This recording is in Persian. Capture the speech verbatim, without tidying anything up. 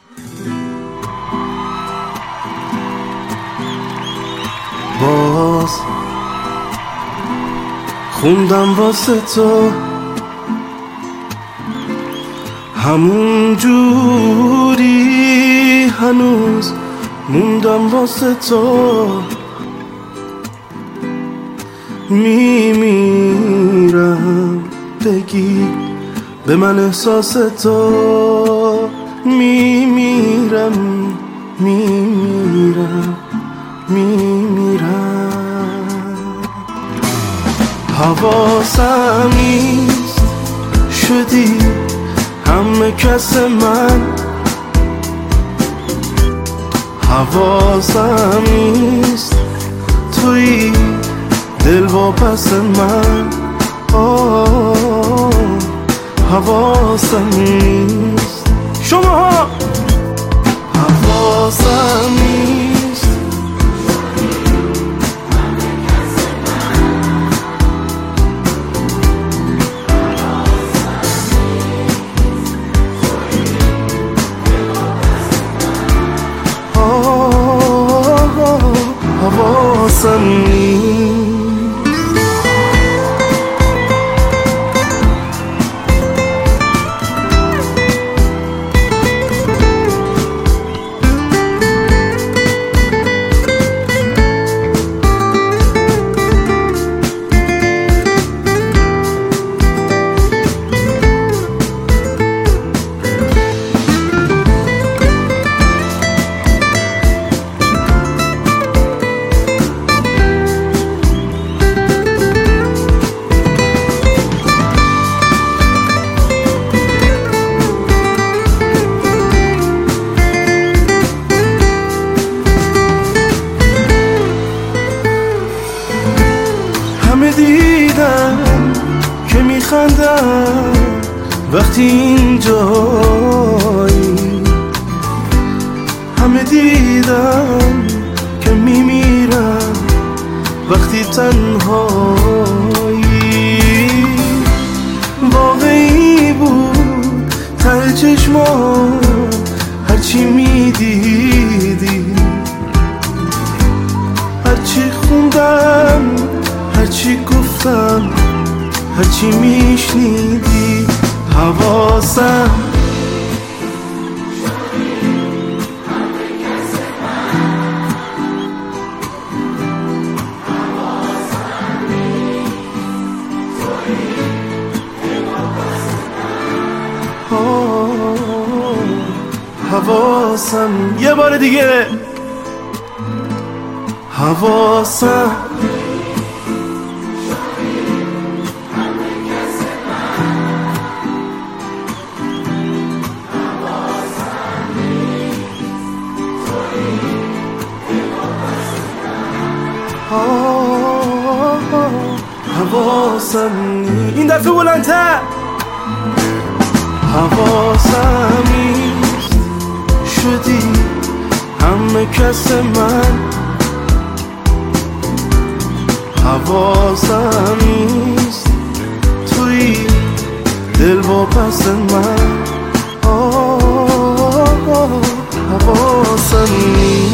باز خوندم واسه تو همون جوری هنوز موندم واسه تو میمیرم بگی به من احساس تو میمیرم میمیرم میمیرم حواسم نیست شدی همه کس من حواسم نیست توی دل واپس من آه حواسم نیست شما حواسم نیست آه حواسم نیست همه دیدم که میخندم وقتی اینجایی همه دیدم که میمیرم وقتی تنهایی واقعی بود ته چشمام هرچی میدیدی هرچی خوندم هرچی گفتم هرچی میشنیدی حواسم حواسم یه بار دیگه حواسم حواسم این دفعه بلندتر حواسم نیست شدی همه کس من حواسم نیست توی دل واپس من آه حواسم نیست